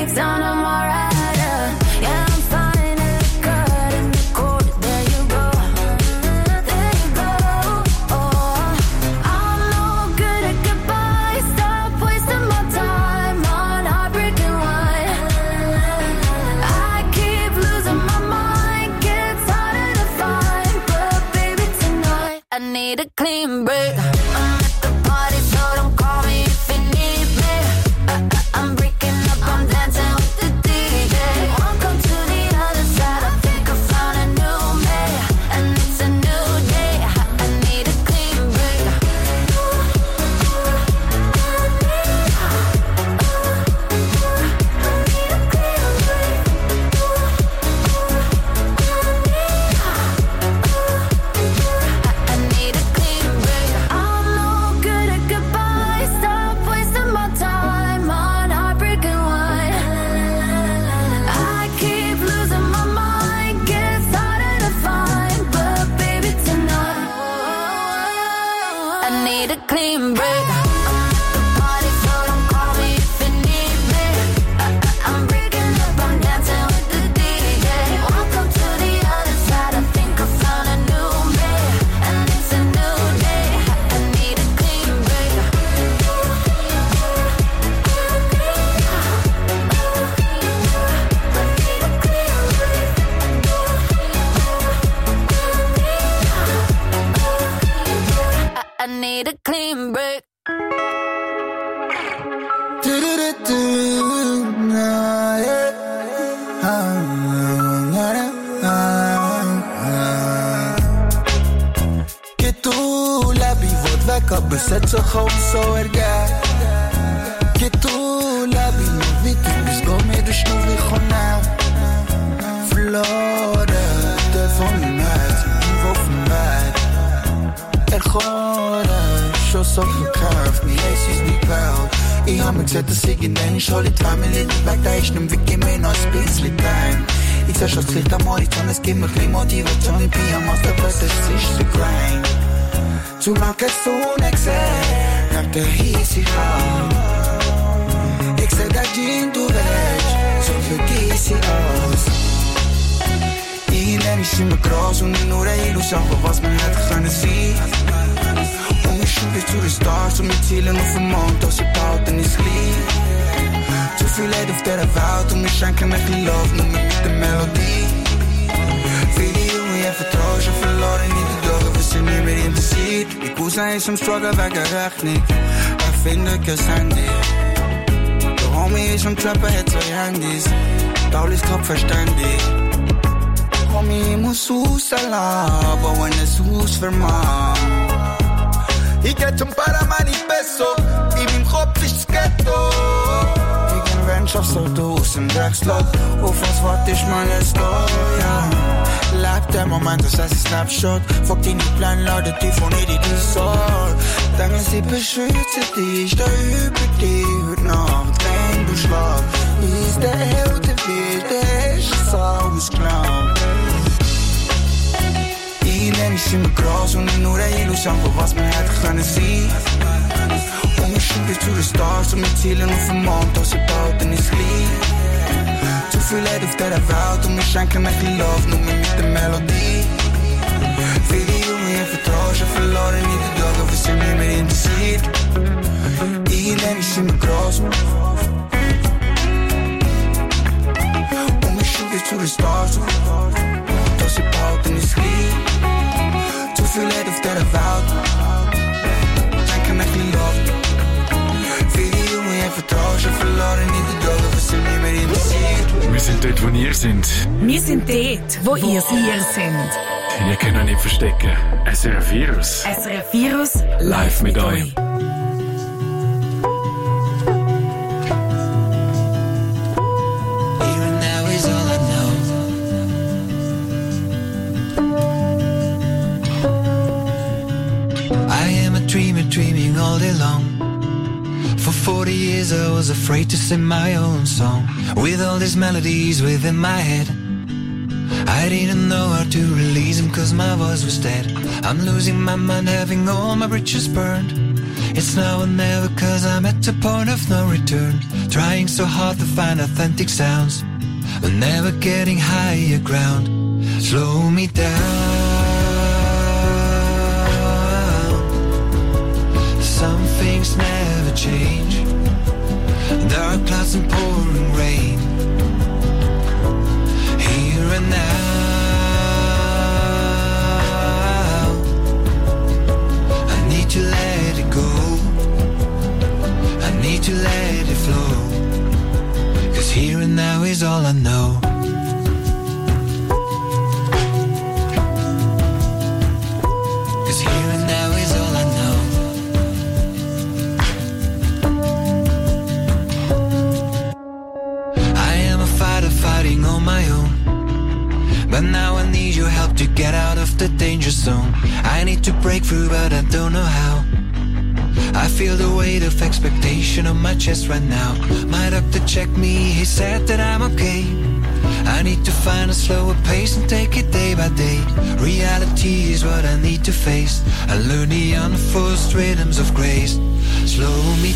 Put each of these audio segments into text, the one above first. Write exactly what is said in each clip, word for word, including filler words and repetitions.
sound of my rider. Yeah, I'm finding it good in the cold. There you go, there you go. Oh, I'm no good at goodbye. Stop wasting my time on heartbreaking wine. I keep losing my mind, gets harder to find. But baby, tonight I need a clean break. I'm at the party, so don't call me if you need me. Uh, uh, I'm breaking up, I'm dancing with the D J. Welcome to the other side. I think I found a new me, and it's a new day. I need a clean break. I need a clean break. I'm no good at goodbye. Stop wasting my time on heartbreaking wine. I keep losing my mind, gets harder to find. But baby, tonight I need a clean break. I'm at the party, so don't call me if you need me. Uh, uh, I'm breaking up, I'm dancing with the D J. Welcome to the other side. I think I found a new me, and it's a new day. I need a clean break. I need a clean break. Que tu la wordt wakker, bezet zo gauw zo erg. Que tu la no viti, bis come du schnuvi khona. Flora, de von night, wo von night. Er khora, sho so verkauft, mi es is die Welt. Ich hab mir gesagt, dass ich in den Schule zwei Minuten weg, da ich nehm wirklich mehr noch ein bisschen time. Ich seh schon das Licht am Horizont, es gibt mir ein Motivation, ich bin am Aus der Presse, es ist so grind. Zu lang kannst du nicht sehen, nach der hieß ich auch. Ich seh da Jean, du willst, so vergiss sie aus. Ich nenn ich immer groß und nur eine Illusion, was man hätte können sehen. Und ich schub bis zu den Stars und wir zielen auf den Mond, dass ich baut und ich lieb. Zu viel Leid auf der Welt und wir schenken mir die Love, nur mit der Melodie. Viele Jungen, ich vertraue schon verloren in die Dauer, was sie nicht mehr interessiert. Die Cousin ist am Struggle wegen Rechnung, er findet kein Handy. Der Homie ist am Trappen, hat zwei Handys, Paul ist grad verständig. Homie, ich muss rausgehen, aber wenn es Haus vermacht. Ich geh zum Paramani Peso, in meinem Kopf ist das Ghetto. Ich geh Wenschaft so aus im Dreckslot, auf was wart ich mal es da, ja. Leib der Moment, das heißt ein Snapshot. Fuck deine Pläne, lade die von ihr die Sorge. Denken sie beschützen dich, da über dich heute Nacht, wenn du schlafst. Ist der Held, wie der ist alles klar. Ich nenn ich immer groß und nur eine Illusion, was man hätte können sehen. Und wir schieben zu den Stars und wir zielen auf den Mond, dass ich baut und ich lieb. Zu viel Leid auf der Welt und wir schenken mir die Love, nur mit der Melodie. Viele Jungen, ich vertraue schon verloren in die Dauer, was sie nicht mehr interessiert. Ich nenn ich immer groß. Und wir schieben zu den Stars, dass ich baut und ich lieb. Zu viel Leid auf der Welt, schenken mir die Love. Viele Jungen, ich vertraue schon verloren in die Dauer, was sie nicht mehr interessiert. Wir sind dort, wo ihr sind. Wir sind dort, wo ihr ihr sind. Ihr könnt euch nicht verstecken. S R F Virus. S R F Virus Live mit euch. Dreaming all day long. For forty years I was afraid to sing my own song. With all these melodies within my head, I didn't know how to release them cause my voice was dead. I'm losing my mind, having all my bridges burned. It's now or never, cause I'm at the point of no return. Trying so hard to find authentic sounds, but never getting higher ground. Slow me down. Some things never change. Dark clouds and pouring rain. Here and now, I need to let it go. I need to let it flow. Cause here and now is all I know. Cause here and now is all I know. I am a fighter fighting on my own, but now I need your help to get out of the danger zone. I need to break through, but I don't know how. I feel the weight of expectation on my chest right now. My doctor checked me, he said that I'm okay. I need to find a slower pace and take it day by day. Reality is what I need to face. I learn the unforced rhythms of grace. Slow me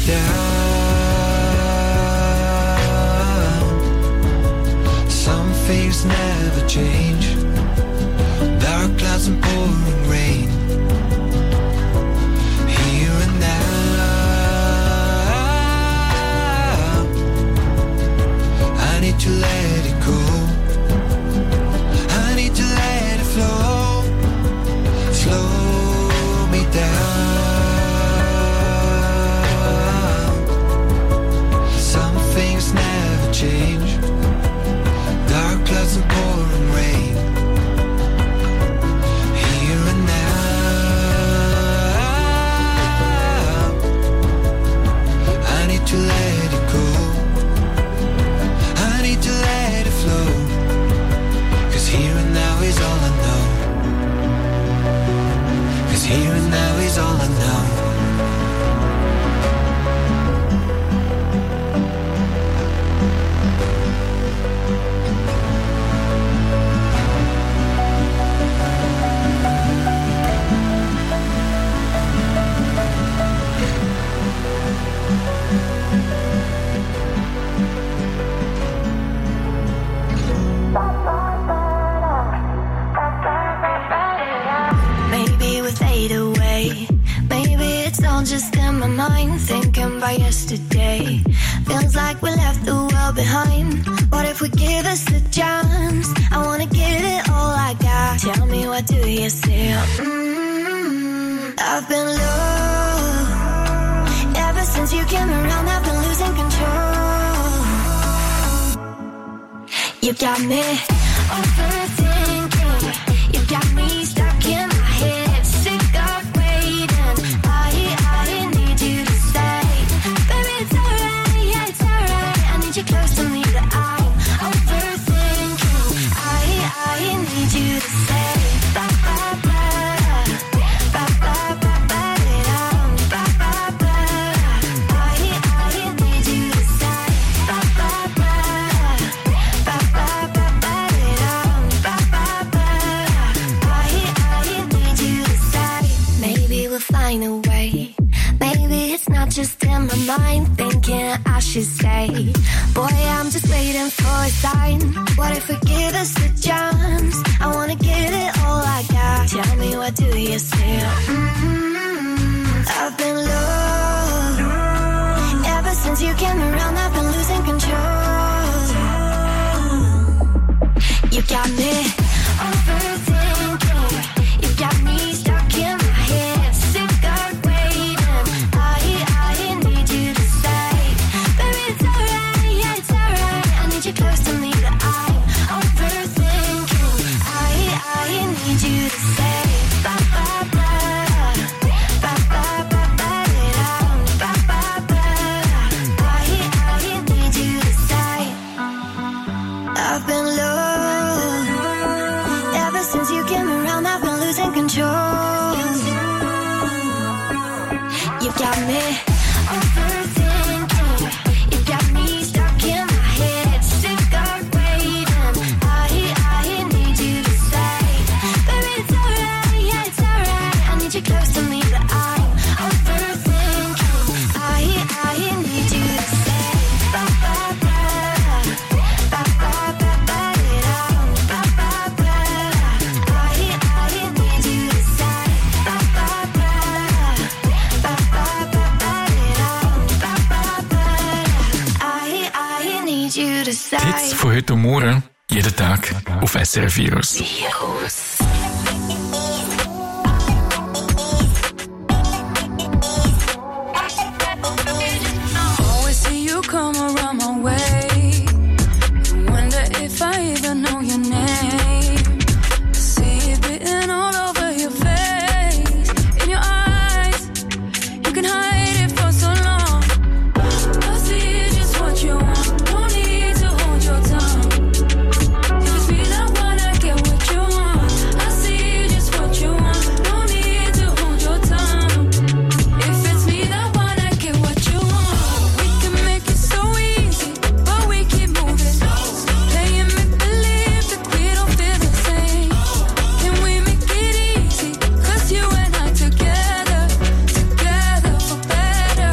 down. Some things never change. Dark clouds and pouring rain. Here and now, I need to let it go. I need to let it flow. Slow me down. Some things never change. Dark clouds and pouring rain. Here and now, I need to let it go. I need to let it flow. Cause here and now is all I know. Cause here and now is all I know. Maybe we fade away. Maybe it's all just in my mind. Thinking about yesterday. Feels like we left the world behind. What if we give us the chance? I wanna give it all I got. Tell me, what do you see? Mm-hmm. I've been low. Ever since you came around, I've been losing control. You got me overthinking. You got me stuck in my head, sick of waiting. I, I need you to stay. Baby, it's alright, yeah, it's alright. I need you close to me, but I'm overthinking. I, I need you to stay. Ba, ba, ba. Ba, ba, ba, ba, da, ba, ba, ba. I, I need you to stay. Ba, ba, ba. Ba, ba, ba, ba, da, ba, ba, ba. Maybe we'll find a way. Maybe it's not just in my mind. Thinking I should say, boy, I'm just waiting for a sign. What if we give us a chance? I wanna give it all I got. Tell me, what do you see? Mm-hmm. I've been low. Ever since you came around, I've been losing control. You got me overthinking. You got me stuck in my head, sick of waiting. I, I need you to stay. Baby, it's alright, yeah, it's alright. I need you close to me, but I'm overthinking. I, I need you to stay. Ba, ba, ba. Ba, ba, ba, ba, da, ba, ba, ba. I, I need you to stay. I've been low. Ever since you came around, I've been losing control. You got me overthinking. You got me stuck in my head, sick of waiting. I, I need you to stay. Baby, it's alright, yeah, it's alright. I need you close to me, but I'm overthinking. need you to Die Hits von heute und morgen, jeden Tag auf S R F Virus. Virus. Always see you come around my way. Wonder if I even know your name. See it written all over your face, in your eyes. You can hide it for so long. I see just what you want. No need to hold your tongue. If it's me that wanna get what you want. I see just what you want. No need to hold your tongue. If it's me that wanna get what you want. We can make it so easy, but we keep moving. Playing make believe that we don't feel the same. Can we make it easy? Cause you and I together, together for better.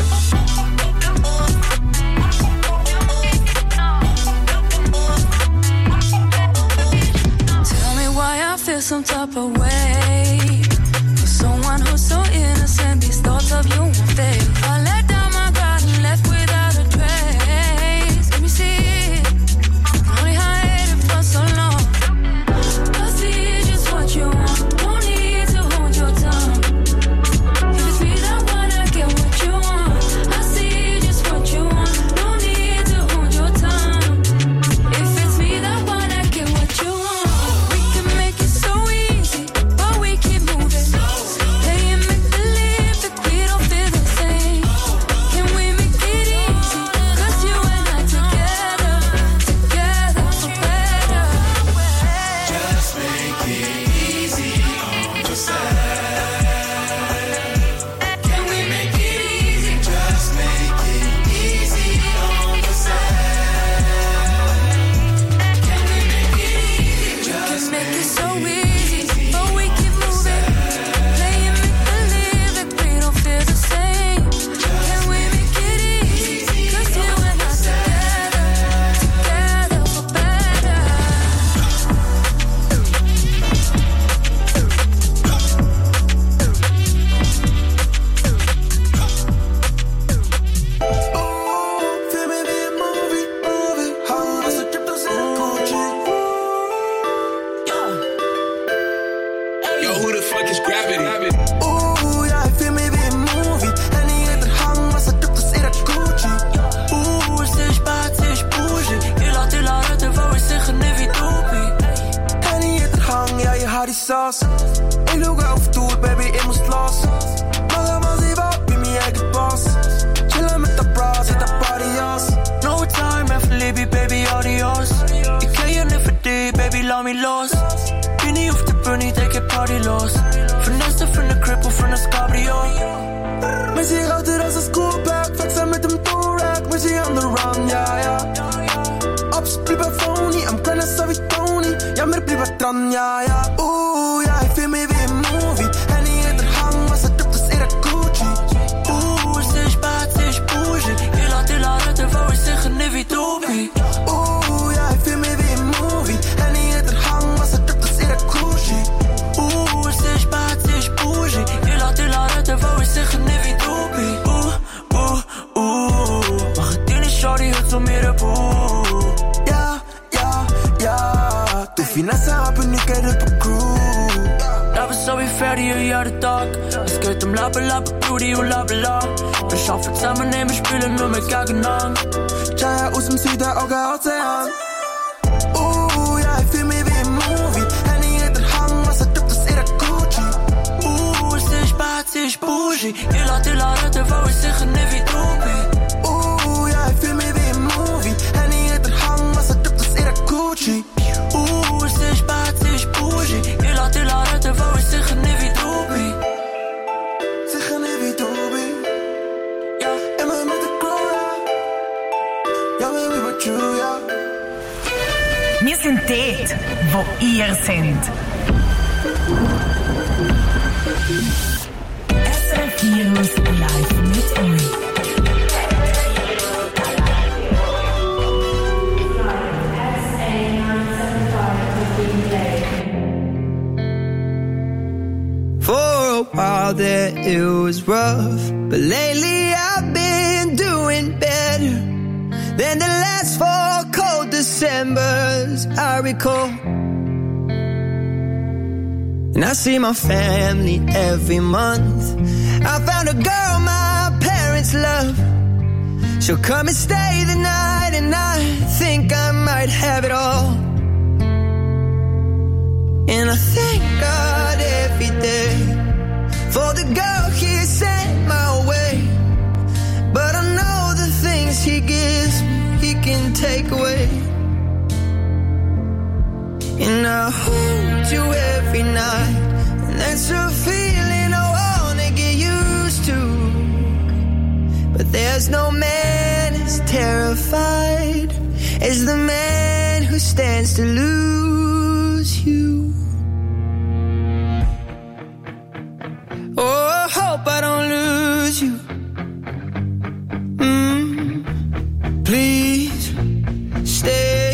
Tell me why I feel some type of way for someone who's so innocent. These thoughts of you won't fade. I let down my guard and left without a trace. Let me see it. Can only hide it for so long. I see just what you want. No need to hold your tongue. If it's me that wanna get what you want. I see just what you want. No need to hold your tongue. If it's me that wanna get what you want. We can make it so easy, but we keep moving. Playing make believe that we don't feel the same. Can we make it easy? Cause you and I together, together for better. Just make it easy on yourself. Can we make it easy? Just make it easy on yourself. Can we make it easy? We can make it so easy, but we keep moving. Playing make believe that we don't feel the same. Can we make it easy? Cause you and I together, together for better. Ooh, feel me be a movie, movie. Hang als ik trip, dan zit ik Gucci. Yo, who the fuck is Gravity? Ooh, ja, ik feel me be a movie. En die heet er hang als ik trip, dan zit ik Gucci. Ooh, ze is bad, ze is bougie. Je laat je laat het wou ik zeggen, never doopie. En die heet er hang, ja, je had die saus. Ik look auf Tour, baby, ik moest los. Maar was ik wat, ben mijn eigen boss. Chillen met de bras, in de partyjas. No time, even libby, baby, adios. Ik ken je niet verdie, baby, laat me los. Je niet hoeft te bunny, take je party los. Vanessa van de crib of van de cabrio. Maar ze houdt als een schoolbag, flexen met hem toe-rack. Maar ze on the run, ja, ja. Ops, blieba phony, I'm kinda sorry, Tony. Ja, maar blieba tran, ja, ja. Oeh, ja, ik feel me weer een movie. En die heet er hang, was het op, dus ik Gucci. Ooh, ze is bad, ze is bougie. Je laat je laat het wou ik zeggen, never doopie. Oeh, ja, ik feel me weer een movie. En die heet er hang, was het op, dus ik Gucci. Ooh, ze is bad, ze is bougie. Je laat je laat het wou ik zeggen, never doopie. Oeh, oeh, oeh. Mag het in een shorty, het zo meer op oeh. Ja, ja, ja. Tu finesse happen, nu kijk op een crew. Dat was zo weer verder, ja, de dag. Es geht um Lappen, Lappen, Brudi und Labela. Wir schaffen zusammen, nehmen Spiele nur mit Gagenang. Chaya aus dem Süden, Auge Ozean. Oeh, ja, ik feel me weer een movie. En die heet er hang, was het op, dus ik Gucci. Ooh, ze is bad, ze is bougie. Je laat je laat het wou ik zeggen, never doopie. Oeh, ja, ik feel me weer een movie. En die heet er hang, was het op, dus ik Gucci. Ooh, ze is bad, ze is bougie. Je laat je laat het wou ik zeggen, never doopie. Zeggen even Toby. Ja, En me met de crew, ja. Ja, baby, but you, ja. Wir sind dort, wo ihr seid. S R F Virus live mit euch. For a while there it was rough, but lately I've been doing better. than the last four cold Decembers I recall. And I see my family every month. I found a girl my parents love. She'll come and stay the night, and I think I might have it all. And I thank God every day for the girl he sent my way. But I know the things he gives me, he can take away. And I hold you every night, and that's a feeling I wanna get used to. But there's no man as terrified as the man who stands to lose you. Oh, I hope I don't lose you. Mm, please stay.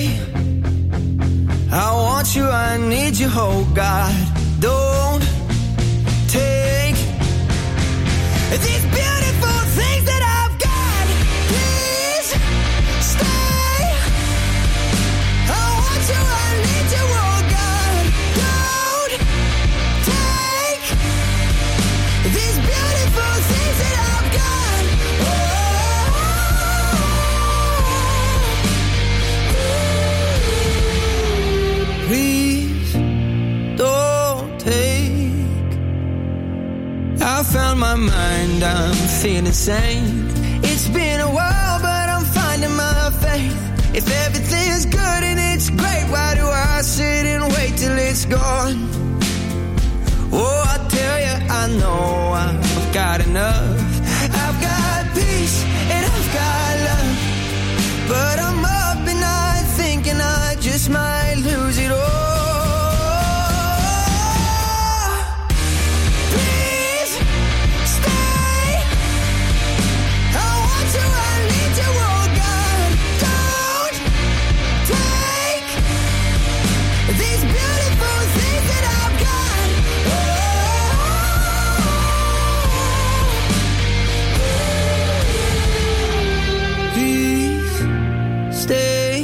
I want you, I need you, oh God. Don't take these beautiful things that I've got. Please stay. I want you, I need you, oh God. Don't take these beautiful things that I've got. Oh, please don't take. I found my mind, I'm feeling sane. It's been a while, but I'm finding my faith. If everything's good and it's great, why do I sit and wait till it's gone? Oh, I tell you, I know I've got enough. I've got peace and I've got love. But I'm up at night thinking I just might lose it all. Please stay. I want you, I need you, oh God. Don't take these beautiful things that I've got. Please stay.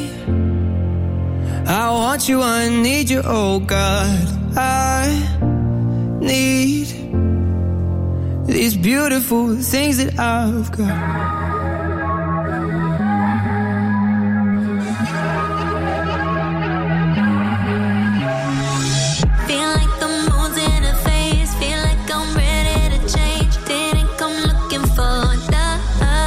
I want you, I need you, oh God. I need these beautiful things that I've got. Feel like the moon's in a phase. Feel like I'm ready to change. Didn't come looking for love.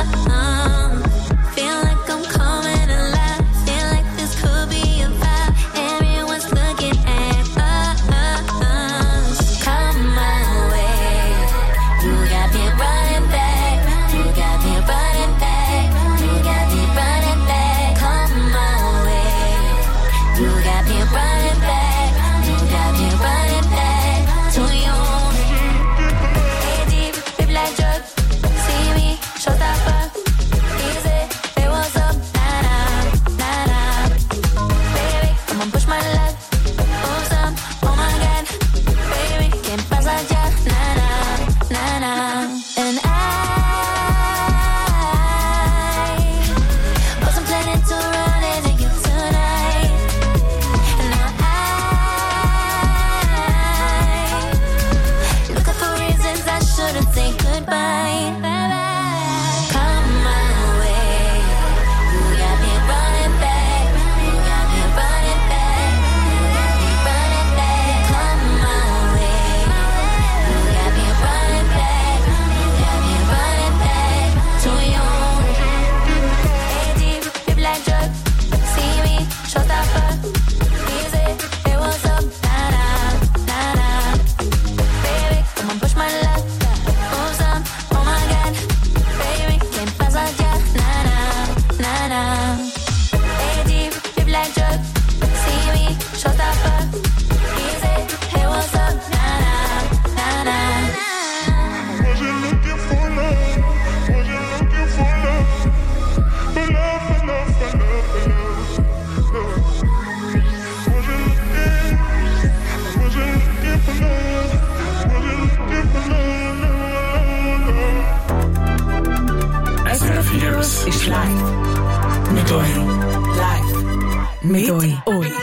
Feel like I'm coming alive. Feel like this could be a vibe. Everyone's looking at us. Come my way. You got me running back. You got me running. mit euch. euch.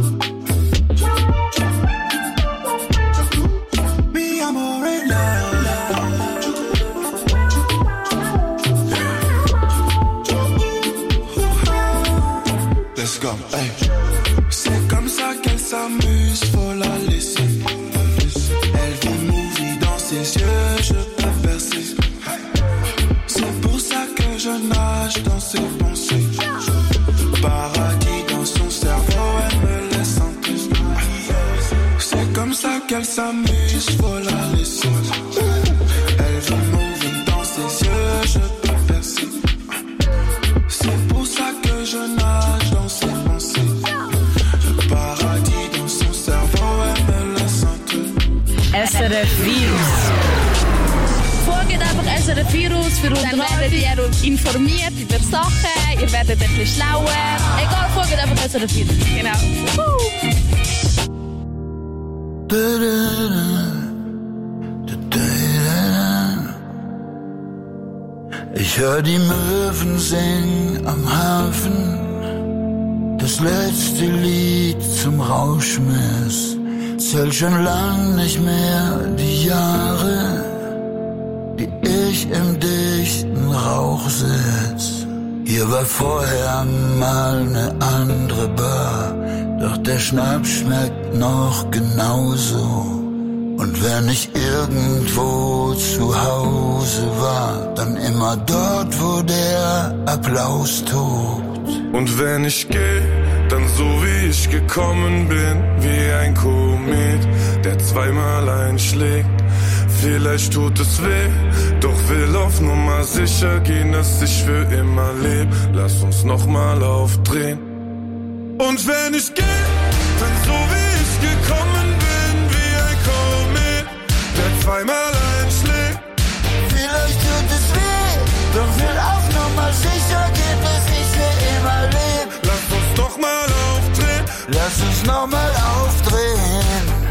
Mi amor, love. elle s'amuse, faut la laisser. Elle veut m'ouvrir dans ses yeux, je peux percer. C'est pour ça que je nage dans ses pensées. Le paradis dans son cerveau, elle me laisse un peu. S R F Virus. Folgt einfach S R F Virus für Unterhaltung. Dann werdet ihr informiert über Sachen, ihr werdet ein bisschen schlauer. Egal, folgt einfach S R F Virus. Genau. Ich hör die Möwen singen am Hafen, das letzte Lied zum Rauschmiss. Zähl schon lang nicht mehr die Jahre, die ich im dichten Rauch sitz. Hier war vorher mal ne andere Bar, doch der Schnaps schmeckt noch genauso. Und wenn ich irgendwo zu Hause war, dann immer dort, wo der Applaus tobt. Und wenn ich geh, dann so wie ich gekommen bin, wie ein Komet, der zweimal einschlägt. Vielleicht tut es weh, doch will auf Nummer sicher gehen, dass ich für immer leb. Lass uns nochmal aufdrehen. Und wenn ich geh, dann so wie ich gekommen bin, wie ein Komet, der zweimal einschlägt. Vielleicht tut es weh, doch will auf Nummer sicher gehen, dass ich für immer leb. Lass uns nochmal aufdrehen. Lass uns nochmal aufdrehen.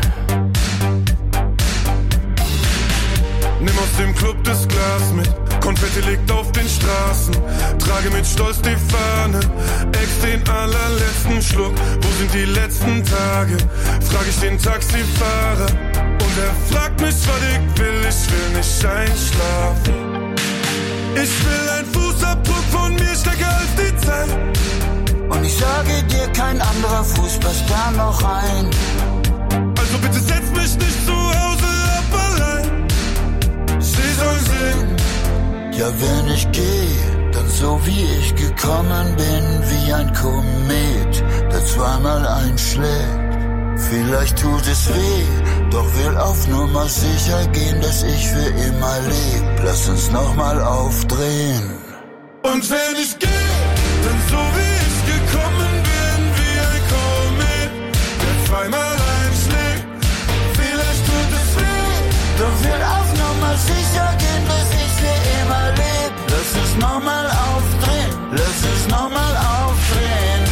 Nimm aus dem Club das Glas mit, Konfetti liegt auf den Straßen. Trage mit Stolz die Fahne, ex den allerletzten Schluck. Wo sind die letzten Tage? Frag ich den Taxifahrer. Und er fragt mich, was ich will, ich will nicht einschlafen. Ich will ein Fußabdruck von mir stärker als die Zeit. Und ich sage dir, kein anderer Fuß passt da noch rein. Also bitte setz mich nicht zu Hause ab allein. Sie soll sehen. Ja, wenn ich geh, dann so wie ich gekommen bin, wie ein Komet, der zweimal einschlägt. Vielleicht tut es weh, doch will auf Nummer sicher gehen, dass ich für immer leb. Lass uns nochmal aufdrehen. Und wenn ich geh, dann so wie ich gekommen bin, wie ein Komet, der zweimal einschlägt. Vielleicht tut es weh, doch will auf Nummer sicher gehen, dass ich für immer leb. Lass uns nochmal aufdrehen, lass uns nochmal aufdrehen.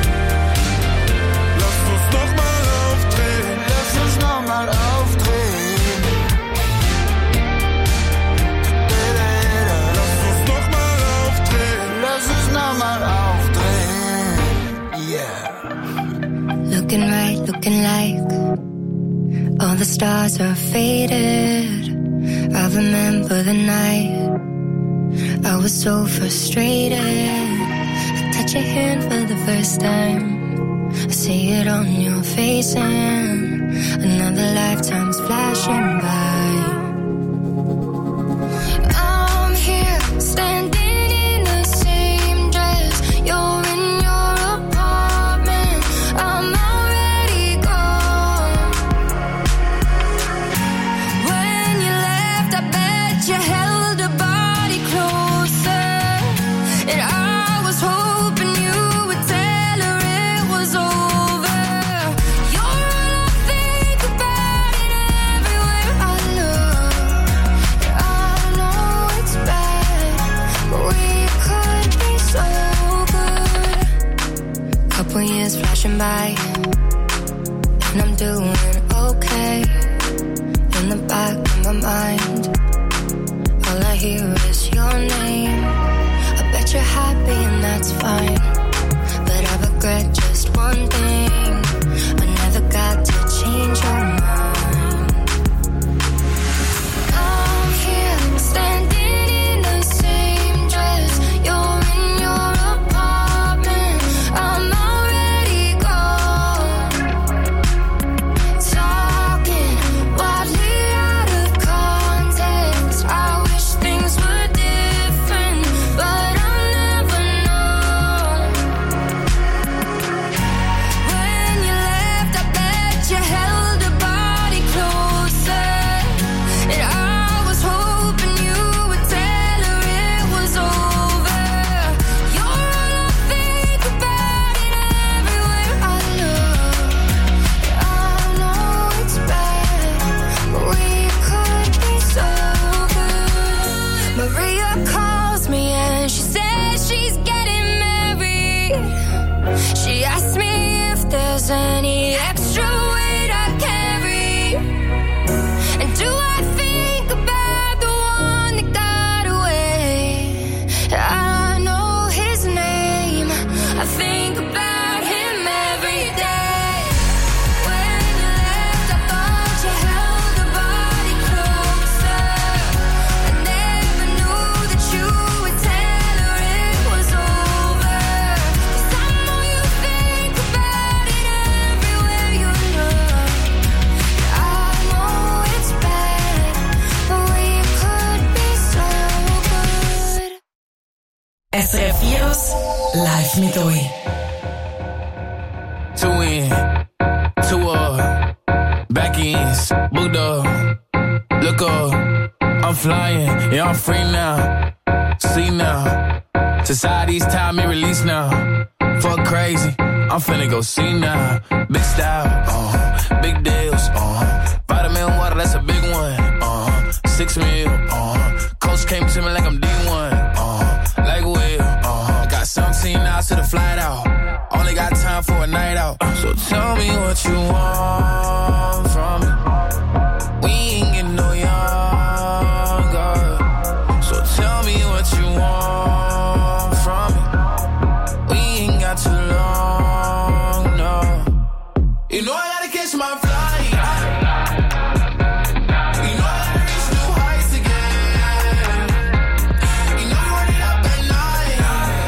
Lass uns nochmal aufdrehen. Lass uns nochmal aufdrehen. Lass uns nochmal aufdrehen. Lass uns nochmal aufdrehen. Yeah. Looking right, looking like all the stars are faded. I remember the night I was so frustrated. I touch your hand for the first time. I see it on your face and another lifetime's flashing by. I'm here standing in the same dress. You're in your apartment. I'm already gone. When you left, I bet you held a body closer. And I was hoping you would tell her it was over. You're all I think about it everywhere I look. I know it's bad, but we could be so good. Couple years flashing by, and I'm doing okay. In the back of my mind, all I hear is your name. I bet you're happy and that's fine, but I regret just one thing. I never got to change your mind. I'm here standing in the same dress. You're in your apartment. I'm already gone. S R F Virus live mit euch. Two in, two up, back ends, booked up, look up, I'm flying, yeah I'm free now, see now, society's time me release now, fuck crazy, I'm finna go see now, big style, uh, big deals, uh, vitamin water, that's a big one, uh, six mil, uh, coach came to me like I'm D one, uh, like Will, uh, I got seventeen hours to the flight out. Only got time for a night out. So tell me what you want from me. We ain't getting no younger. So tell me what you want from me. We ain't got too long, no. You know I gotta catch my flight. You know I gotta reach new heights again. You know I'm running up at night.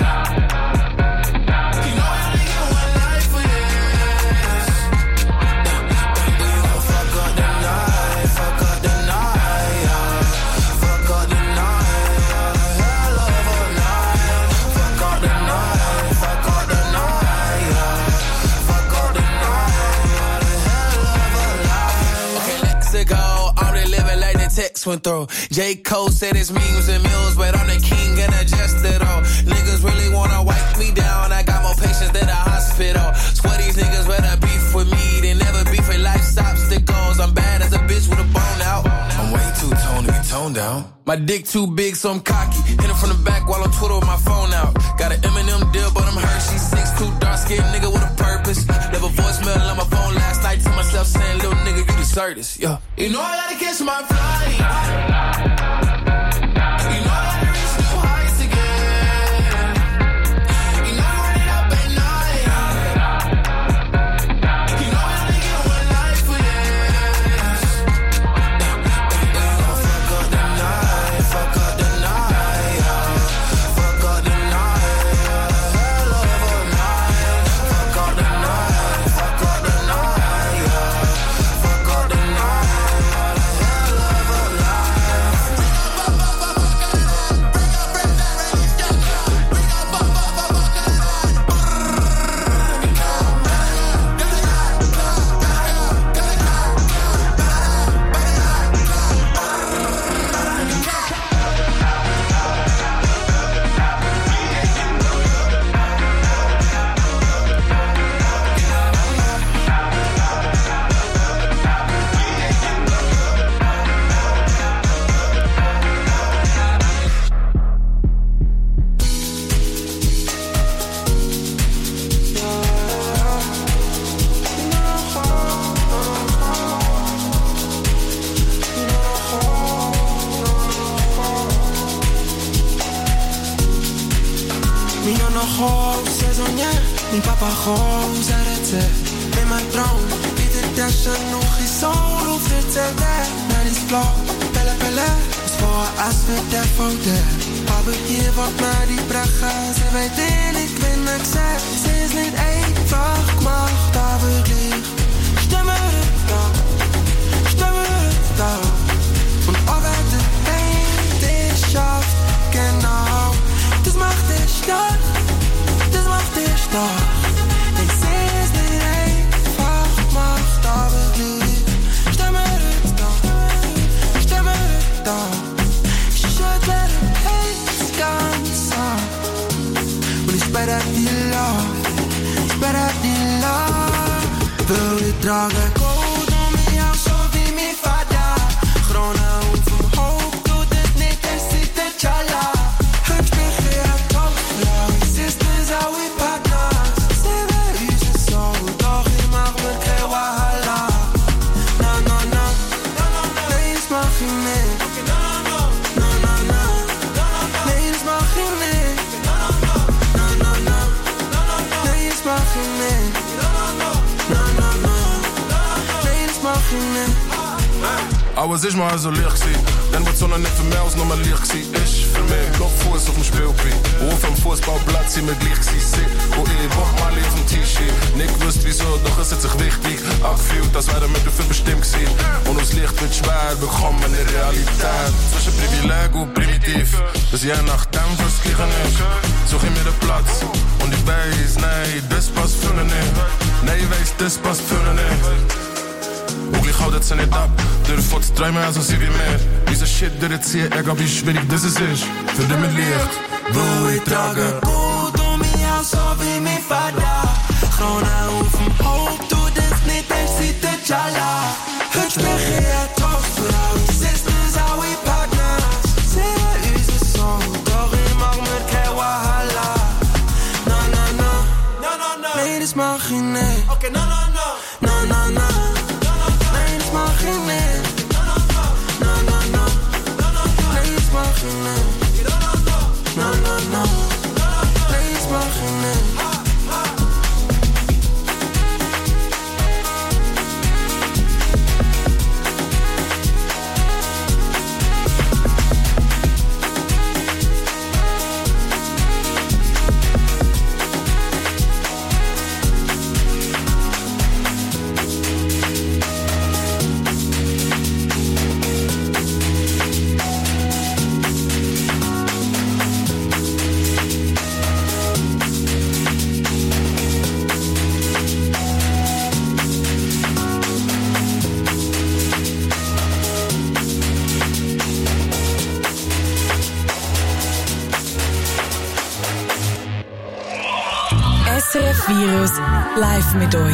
You know I only get one life for this. We gon' fuck up the night, fuck up the night, yeah. Fuck up the night, yeah. Hell of a night. Fuck up the night, fuck up the night, yeah. Fuck up the night, yeah. The hell of a life. Okay, let's go. I'm really living like the text went through. J. Cole said it's memes and mills, but I'm the king and adjusted all. Niggas really wanna wipe me down. I got more patience than a hospital. Swear these niggas rather beef with me than never beef with life's obstacles. I'm bad as a bitch with a bone out. I'm way too toned to be toned down. My dick too big, so I'm cocky. Hit him from the back while on Twitter with my phone out. Got an Eminem deal, but I'm Hershey. Six two dark skinned nigga with a purpose. Left a voicemail on my phone last night to myself saying, little nigga, you deserve this. Yeah. You know I gotta catch my flight. You know I gotta reach new heights again. You know I'm running up at night. You know I only get one life for this. We gon' fuck up the night, fuck up the night, yeah. Fuck up the night, yeah. Hell of a night. Fuck up the night, fuck up the night, yeah. Fuck up the night, yeah. The hell of a life. Mi nonna goos en soñar, mi papa goos en het met mijn droom, wie de dasje nog is zo hoeft het te weg. Maar is blauw, pelle pelle, is voor als we de foto. Aber hier wordt maar die bracha, ze weet en ik ben ik zeg. Ze is niet einfach gemacht, aber lief. Stimme het dan, stimme het dan. Und aber de pijn, die schafft, genau. Das macht dich stark, das macht dich stark. Ich seh es nicht einfach, macht aber lieb. Stimme es doch, stimme es doch. Ich schüttle den Herz ganz ab. Und ich sperre die Love, ich sperre die Love. Will ich trage Gold um mich auch so wie mein Vater. Krone und vom Hoch tut es nicht, es sieht der Chala. Aber es ist mal so leicht gewesen. Dann wird Sonne nicht für mehr als nochmal leicht gewesen. Ich für mich Blockfuß auf dem Spielplatz. Auf dem Fußballplatz sind wir gleich gewesen. Wo ich Bock mal auf dem T-Shirt. Nicht gewusst wieso, doch es hat sich wichtig angefühlt, als wäre wir dafür bestimmt gewesen. Und aus Licht wird schwer, bekommen eine Realität. Zwischen Privileg und Primitivität. aktiv. Bis je nachdem verschrieben ist. Such ich mir den Platz. Und ich weiß, nee, das passt für ne nicht. Nee, ich weiß, das passt für ne nicht. Und gleich haut es nicht ab. Dürfen von zu träumen, also sie wie mehr. Diese Shit durchziehen, egal wie schwierig das ist. Für dich mit Licht, wo ich trage. Goed om jou, zo wie mijn vader. Groene hoef hem hoop, doe dit niet eens ziet het jala. Het spegel je toch vrouw, sisters are we partners. Zij is een song, doch ik mag met geen wahala. No, no, no, no, no, no. Nee, dit mag geen nee. Oké, okay, no, no, no. No, no, no. Nee, dit mag geen nee. No, no, no. No, no, no. Nee, dit mag geen nee. No, no, no. Nee, dit mag geen nee. S R F Virus live mit euch.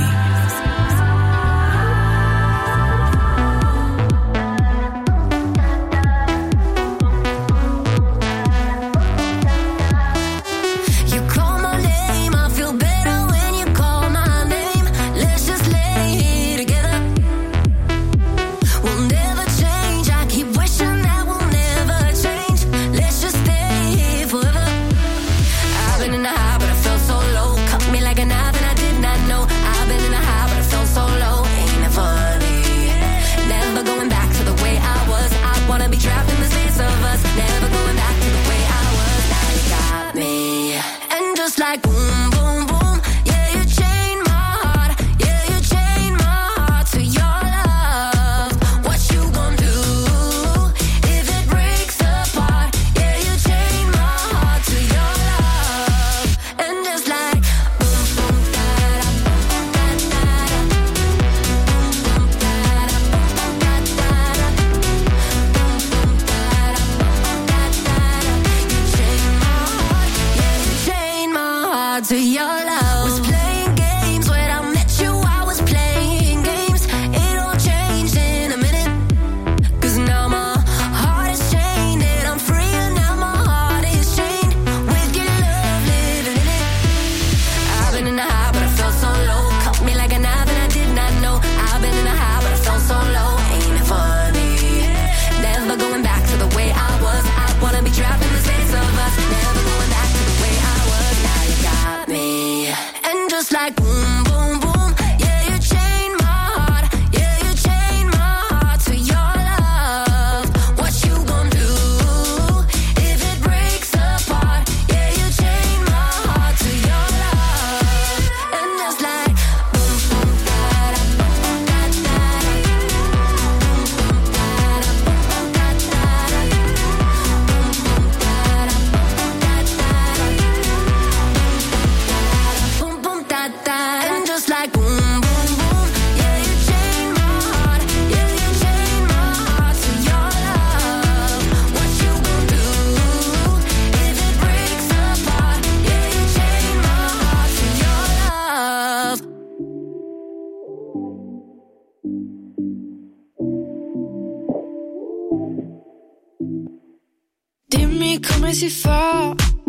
Dimmi come si fa,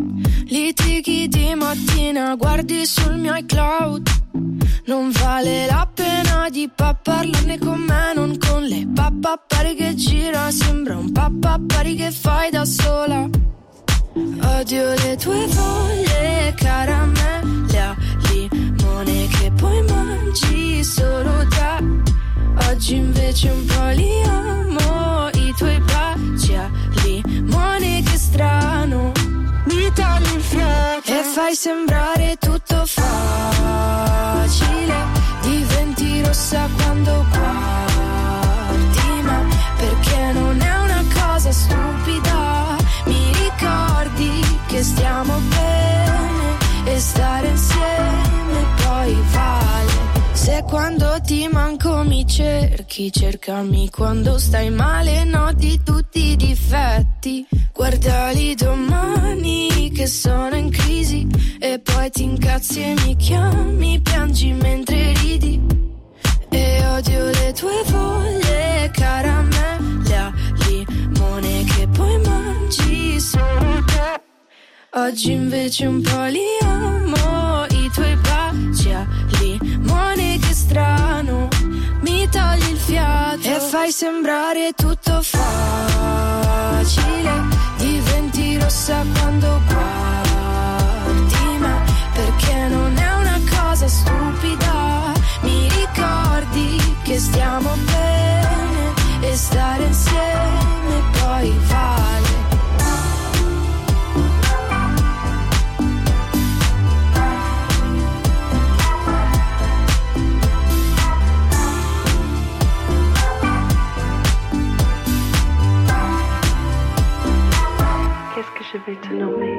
litighi di mattina, guardi sul mio iCloud. Non vale la pena di parlarne con me, non con le pappa pari che gira. Sembra un pappa pari che fai da sola. Odio le tue voglie, caramelle a limone che poi mangi solo da. Oggi invece un po' li amo, i tuoi baci a limone, che strano. Mi tagli il fiato e fai sembrare tutto facile. Diventi rossa quando guardi me, perché non è una cosa stupida. Mi quando ti manco mi cerchi, cercami quando stai male, noti tutti i difetti. Guardali domani che sono in crisi e poi ti incazzi e mi chiami, piangi mentre ridi. E odio le tue foglie, caramelle a limone che poi mangi solo te. Oggi invece un po' li amo, i tuoi baci a limone, che strano, mi togli il fiato e fai sembrare tutto facile. Diventi rossa quando guardi me, perché non è una cosa stupida. Mi ricordi che stiamo bene e stare insieme poi vale. Je vais te nommer,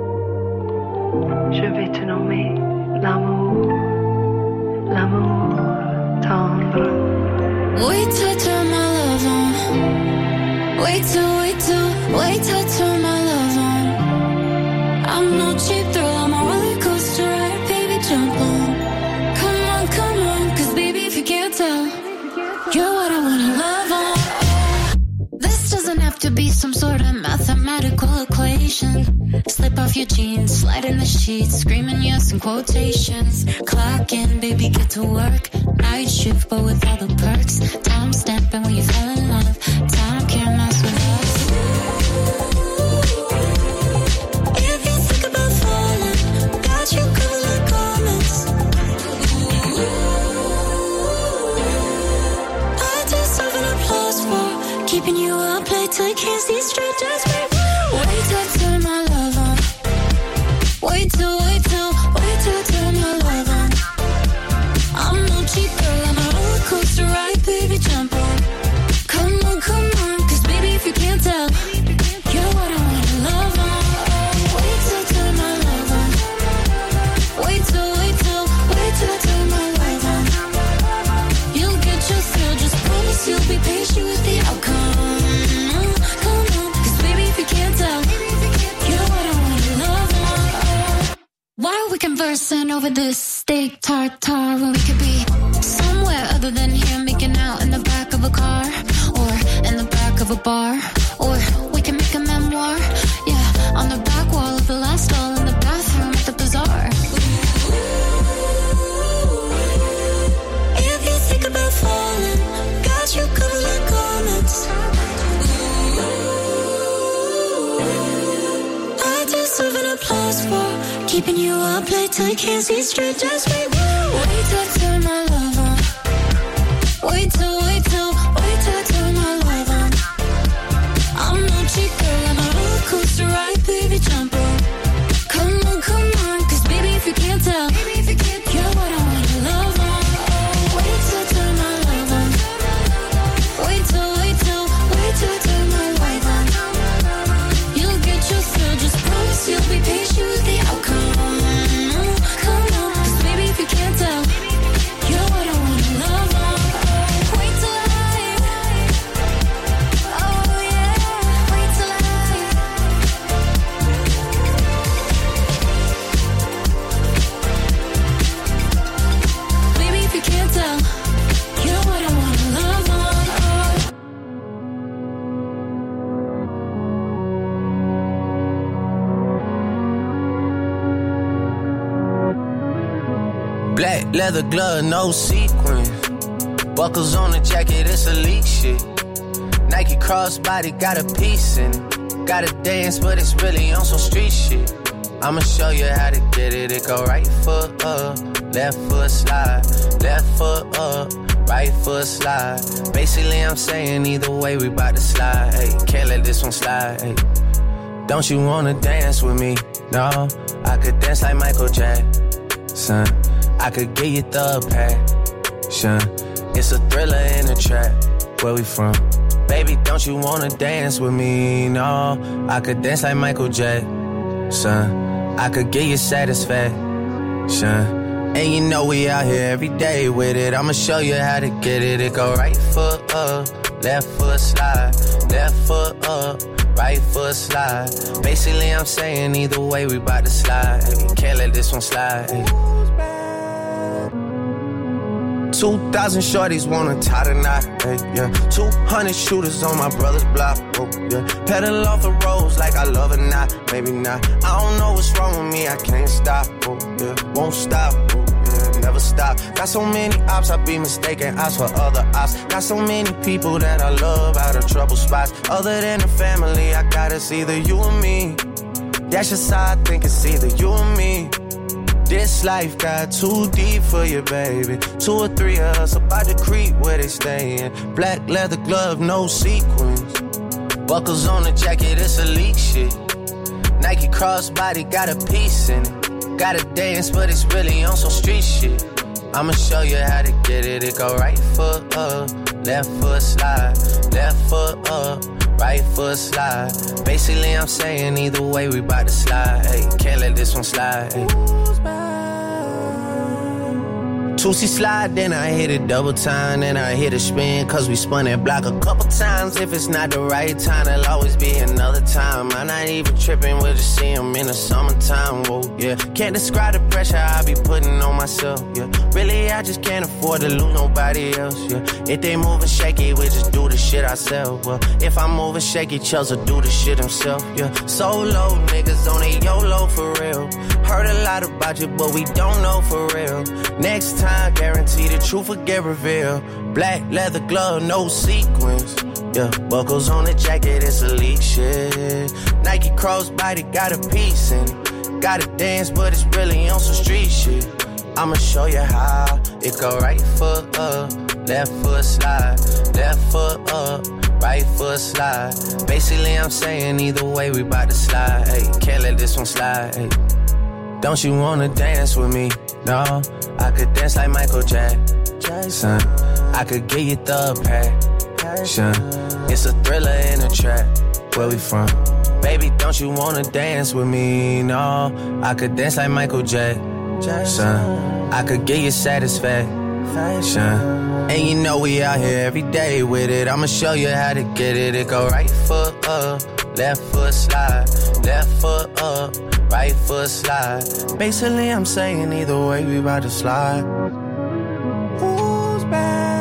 je vais te nommer l'amour, l'amour tendre. Wait till I turn my love on. Wait till, wait till, wait till I turn my love on. I'm no cheap thrill, I'm a roller coaster ride, baby, jump on. Come on, come on, cause baby, if you can't tell, you're what I wanna love on. This doesn't have to be some sort of mathematical equation. Slip off your jeans, slide in the sheets, screaming yes in quotations. Clock in, baby, get to work. Night shift, but with all the perks. Time stamping when you fell in love. Time can't mess with us. If you think about falling, got you covered like garments. I deserve an applause for keeping you up late till you can't see straight. Just wait, wait till I turn my love on. Wait till, wait till, wait till I turn my love on. I'm no cheap girl, I'm a roller coaster ride, baby, jump on. Come on, come on, cause baby, if you can't tell, you're what I wanna love on. Wait till I turn my love on. Wait till, wait till, wait till I turn my love on. You'll get your thrill, just promise you'll be patient with the outcome. Come on, cause baby, if you can't tell, you're what I wanna love on. Why are we conversing over this steak tartare when we could be somewhere other than here, making out in the back of a car, or in the back of a bar, or we can make a memoir, yeah, on the back wall of the last stall in the bathroom at the bazaar. If you think about falling, got you covered like garments. I deserve an applause for keeping you up late till you can't see straight. Just wait, wait till I turn my love on. Wait till, wait till, wait till I turn my love on. I'm no cheap girl, I'm a roller coaster ride, baby, jump on. Come on, come on, cause baby, if you can't tell, you're what I wanna love on. Wait till I turn my love on. Wait till, wait till, wait till I turn my love on. You'll get your thrill, just promise you'll be patient with the outcome. Come on, cause baby, if you can't tell, you're what I wanna love on. Wait till I, oh yeah, wait till I. Baby, if you can't tell, you're what I wanna love on. Black leather glove, no sequin. Buckles on the jacket, it's elite shit. Nike crossbody got a piece in it. Gotta dance, but it's really on some street shit. I'ma show you how to get it. It go right foot up, left foot slide, left foot up, right foot slide. Basically, I'm saying either way, we bout to slide. Hey, can't let this one slide. Hey. Don't you wanna dance with me? No, I could dance like Michael Jackson. I could give you the passion. It's a thriller in the trap. Where we from? Baby, don't you wanna dance with me? No, I could dance like Michael Jackson. I could give you satisfaction. And you know we out here every day with it. I'ma show you how to get it. It go right foot up, left foot slide, left foot up, right foot slide. Basically I'm saying either way we bout to slide. Can't let this one slide. Two thousand shorties wanna tie the knot, hey, yeah. Two hundred shooters on my brother's block, oh, yeah. Pedal off the roads like I love it, not, maybe not. I don't know what's wrong with me, I can't stop, oh, yeah. Won't stop, oh, yeah, never stop. Got so many ops, I be mistaken ops for other ops. Got so many people that I love out of trouble spots. Other than the family, I got it's either you or me. That's just how I think it's either you or me. This life got too deep for you, baby. Two or three of us about to creep where they stayin'. Black leather glove, no sequins. Buckles on the jacket, it's elite shit. Nike crossbody got a piece in it. Gotta dance, but it's really on some street shit. I'ma show you how to get it. It go right foot up, left foot slide, left foot up, right foot slide. Basically I'm saying either way we bout to slide. Hey, can't let this one slide. Hey. Two-C slide, then I hit it double time, then I hit a spin, cause we spun that block a couple times. If it's not the right time, there'll always be another time. I'm not even tripping, we'll just see them in the summertime, whoa, yeah. Can't describe the pressure I be putting on myself, yeah. Really, I just can't afford to lose nobody else, yeah. If they moving shaky, we just do the shit ourselves, well. If I'm moving shaky, Chelsea do the shit himself, yeah. Solo niggas on a YOLO for real. Heard a lot about you, but we don't know for real. Next time, I guarantee the truth will get revealed. Black leather glove, no sequins. Yeah, buckles on the jacket, it's elite shit. Nike crossbody got a piece in it. Gotta dance, but it's really on some street shit. I'ma show you how. It go right foot up, left foot slide, left foot up, right foot slide. Basically I'm saying either way we bout to slide. Hey, can't let this one slide. Hey. Don't you wanna dance with me? No, I could dance like Michael Jackson. I could get you the passion. It's a thriller in a track. Where we from? Baby, don't you wanna dance with me? No, I could dance like Michael Jackson. I could get you satisfaction. And you know we out here every day with it. I'ma show you how to get it. It go right foot up, left foot slide, left foot up, right foot slide. Basically I'm saying either way we about to slide. Who's back?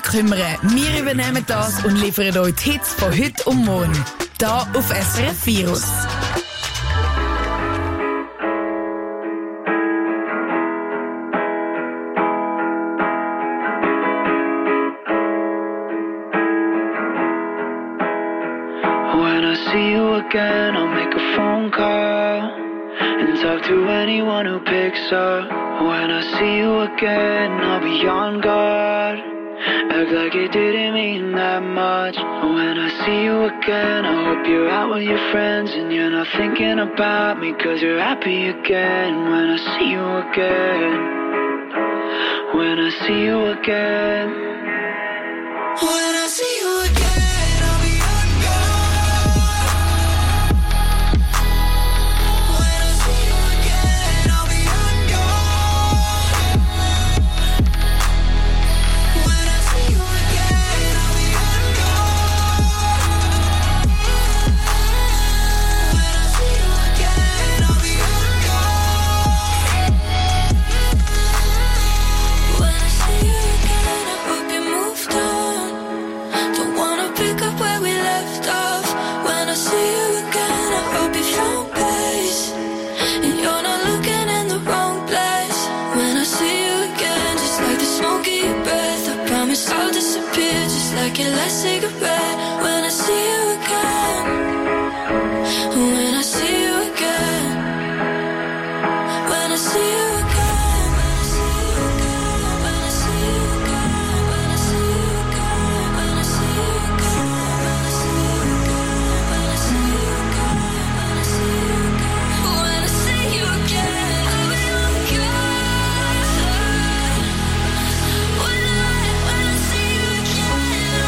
kümmern. Wir übernehmen das und liefern euch die Hits von heute und morgen. Da auf S R F Virus. When I see you again, I'll make a phone call and talk to anyone who picks up. When I see you again, I'll be on guard. Act like it didn't mean that much. When I see you again, I hope you're out with your friends and you're not thinking about me, cause you're happy again. When I see you again, when I see you again, when I see you again. Like your last cigarette. When I see you again, when I see you again, when I see you again, when I see you again, when I see you again, when I see you again, when I see you again, when I see you again, when I see you again, when I see you again, I'll be on guard. When I when I see you again.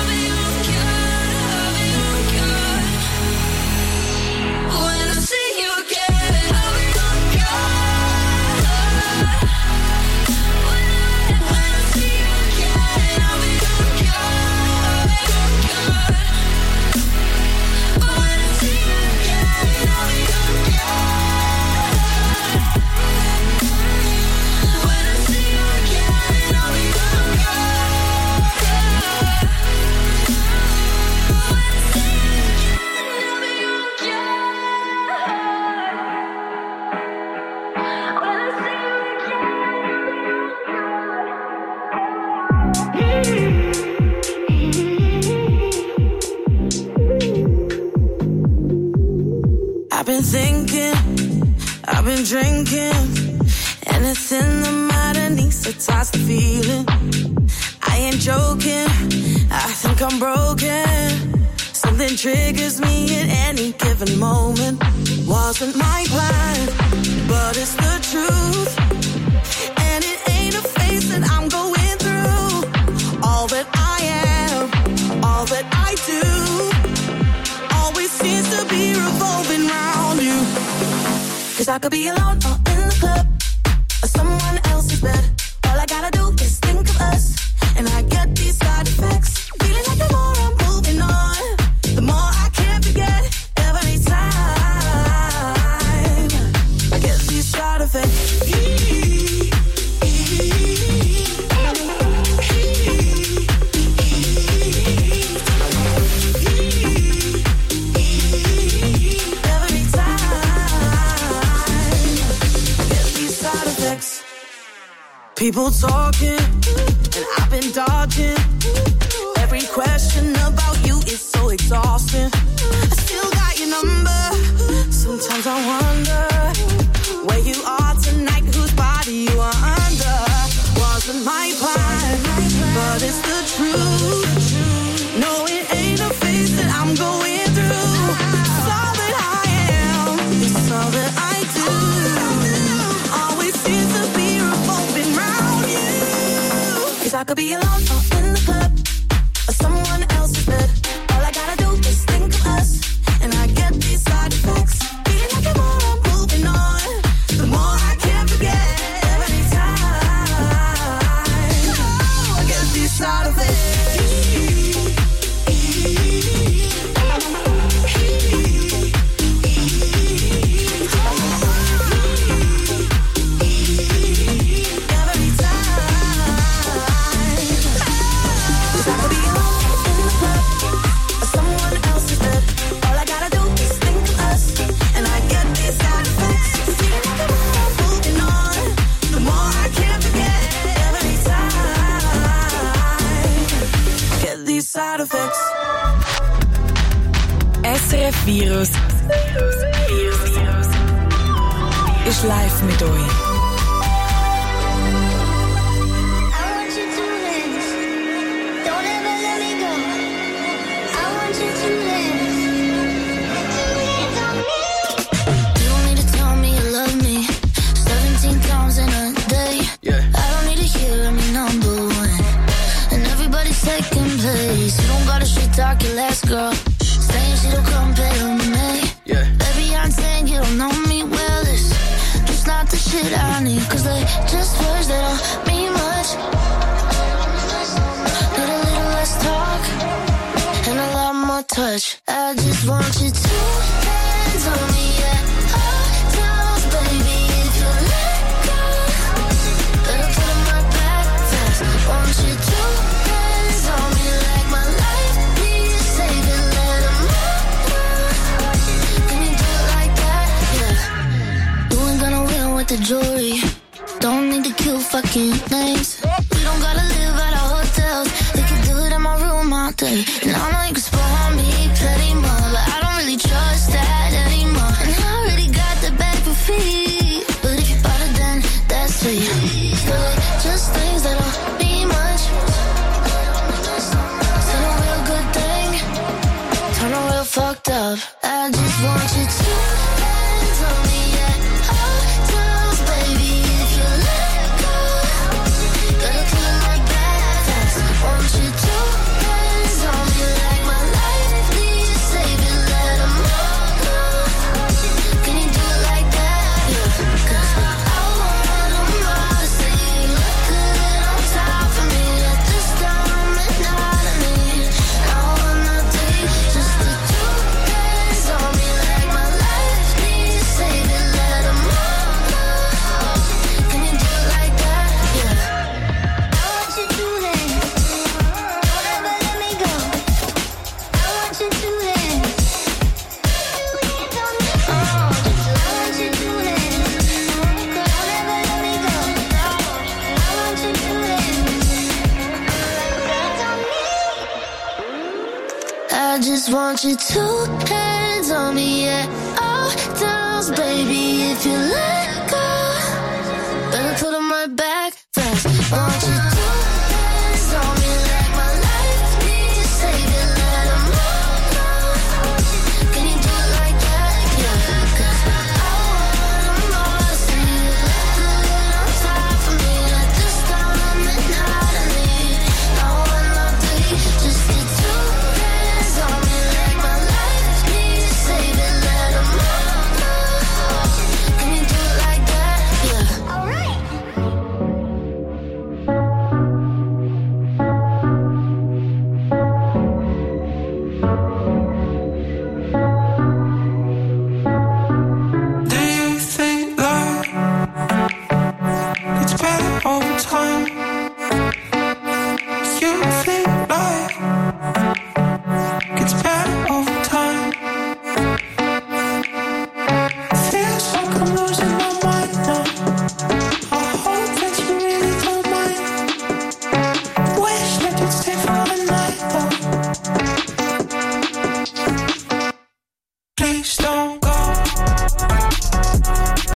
I've been thinking, I've been drinking, and it's in the mind underneath the toxic feeling. I ain't joking, I think I'm broken. Something triggers me at any given moment. Wasn't my plan, but it's the truth. And it ain't a phase that I'm going through. All that I am, all that I do, always seems to be revolving around you. Cause I could be alone or in the club, or someone else's bed. All I gotta do is think of us, and I get these side effects. Feeling like the more I'm moving on, the more I can't forget. Every time I get these side effects. People talking, and I've been dodging. Every question about you is so exhausting. I still got your number. Sometimes I wonder where you are tonight, whose body you are under. Wasn't my plan, but it's the truth. No, it ain't a phase that I'm going through. It's all that I am, it's all that I do. Always seems to be revolving around you. Cause I could be alone or in the club, or someone else's bed. All I gotta do is think of us, and I get these side effects. Feeling like the more I'm moving on, the more I can't forget. Every time I get these side effects. Every time Virus ist live mit euch. Talk your last girl, saying she don't compare to me. Yeah. Baby, I'm saying you don't know me well. It's just not the shit I need, cause they just words that don't mean much. Need a little less talk and a lot more touch. I just want you to hands on me at all times, baby. If you let go, better put them right back fast. Want you to hands on me like my life. The jewelry, don't need to kill fucking names. We don't gotta live at our hotels. We can do it in my room all day. And I know you can spoil me plenty more, but I don't really trust that anymore. And I already got the bag for free, but if you bought it, then that's sweet. So like, just things that don't mean much. Turn a real good thing, turn a real fucked up. I just want you to hands on me, yeah. I just want you to hands on me at all times, baby. If you let